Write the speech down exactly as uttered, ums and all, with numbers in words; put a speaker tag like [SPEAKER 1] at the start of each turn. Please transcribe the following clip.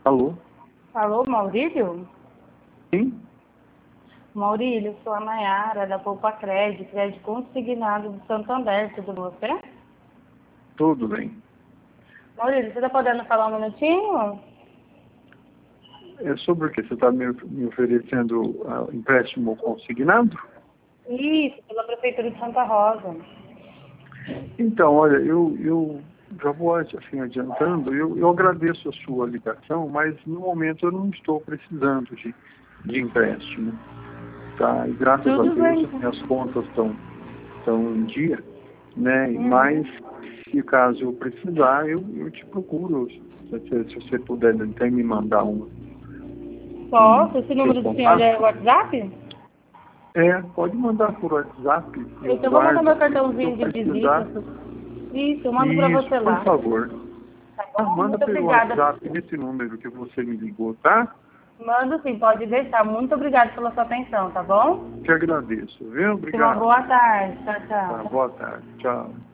[SPEAKER 1] Alô?
[SPEAKER 2] Alô, Maurílio?
[SPEAKER 1] Sim?
[SPEAKER 2] Maurílio, sou a Nayara, da Poupa Crédito, crédito consignado do Santander, tudo bom você?
[SPEAKER 1] Tudo bem.
[SPEAKER 2] Maurílio, você está podendo falar um minutinho?
[SPEAKER 1] É sobre o que? Você está me, me oferecendo uh, empréstimo consignado?
[SPEAKER 2] Isso, pela Prefeitura de Santa Rosa.
[SPEAKER 1] Então, olha, eu, eu já vou assim adiantando, eu, eu agradeço a sua ligação, mas no momento eu não estou precisando de, de empréstimo. Tá? E graças
[SPEAKER 2] Tudo
[SPEAKER 1] a Deus
[SPEAKER 2] bem.
[SPEAKER 1] as minhas contas estão estão em dia, né?
[SPEAKER 2] Uhum.
[SPEAKER 1] Mas se caso eu precisar, eu, eu te procuro. Se, se você puder até me mandar um,
[SPEAKER 2] Posso?
[SPEAKER 1] um
[SPEAKER 2] Esse
[SPEAKER 1] seu
[SPEAKER 2] número do senhor é
[SPEAKER 1] contato.
[SPEAKER 2] WhatsApp?
[SPEAKER 1] É, pode mandar por WhatsApp, eu
[SPEAKER 2] Então eu vou mandar
[SPEAKER 1] guardo
[SPEAKER 2] meu
[SPEAKER 1] aqui, se eu
[SPEAKER 2] cartãozinho de visita.
[SPEAKER 1] precisar.
[SPEAKER 2] Isso, eu mando para
[SPEAKER 1] Isso,
[SPEAKER 2] você
[SPEAKER 1] por
[SPEAKER 2] lá.
[SPEAKER 1] favor.
[SPEAKER 2] Tá
[SPEAKER 1] Ah,
[SPEAKER 2] bom?
[SPEAKER 1] manda
[SPEAKER 2] Muito
[SPEAKER 1] pelo
[SPEAKER 2] obrigada.
[SPEAKER 1] WhatsApp nesse número que você me ligou, tá?
[SPEAKER 2] Mando sim, pode deixar. Muito obrigada pela sua atenção, tá bom?
[SPEAKER 1] Te agradeço, viu?
[SPEAKER 2] Uma
[SPEAKER 1] Obrigado.
[SPEAKER 2] boa tarde. Tchau,
[SPEAKER 1] Tá,
[SPEAKER 2] tchau.
[SPEAKER 1] boa tarde. Tchau.